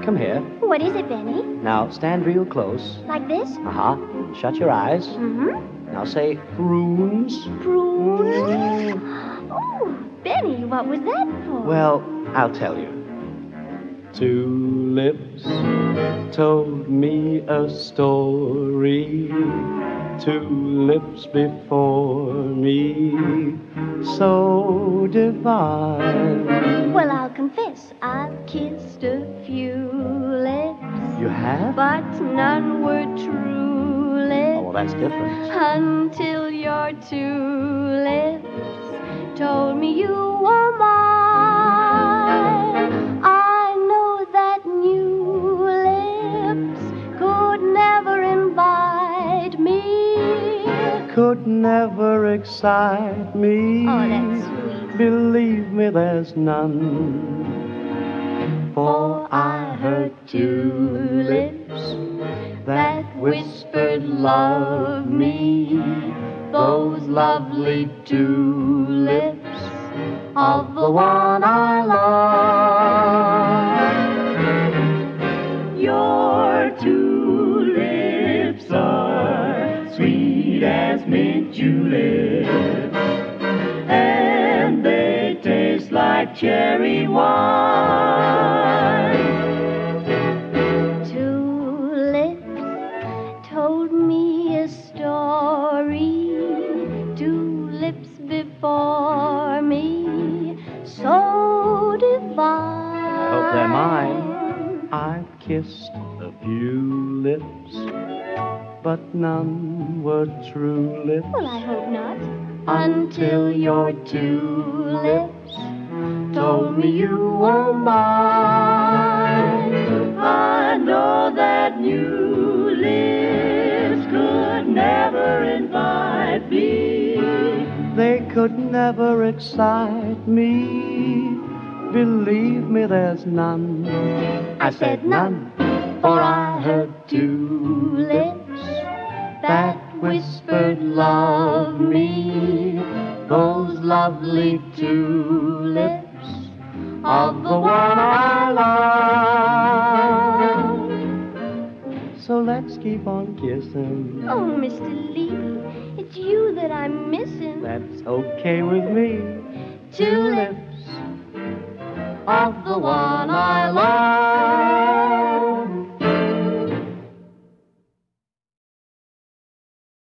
come here. What is it, Benny? Now, stand real close. Like this? Uh-huh. Shut your eyes. Mm-hmm. Now say prunes. Prunes? Oh, Benny, what was that for? Well, I'll tell you. Two lips told me a story. Two lips before me, so divine. Well, I'll confess, I've kissed a few lips. You have? But none were true lips. Oh, well, that's different. Until your two lips told me you were mine. I know that new lips could never invite me. Could never excite me. Oh, that's sweet. Believe me, there's none. For I heard two lips that whispered, love me. Those lovely two lips of the one I love. Your two lips are sweet as mint juleps, and they taste like cherry wine. Two lips told me a story. Two lips before me, so divine. I hope they're mine. I've kissed a few lips, but none were true lips. Well, I hope not. Until your two lips told me you were mine. I know that new lips could never invite me. They could never excite me. Believe me, there's none. I said none, for I heard two lips that whispered, love me. Those lovely two lips of the one I love. So let's keep on kissing. Oh, Mr. Lee, it's you that I'm missing. That's okay with me. Two lips of the one I love.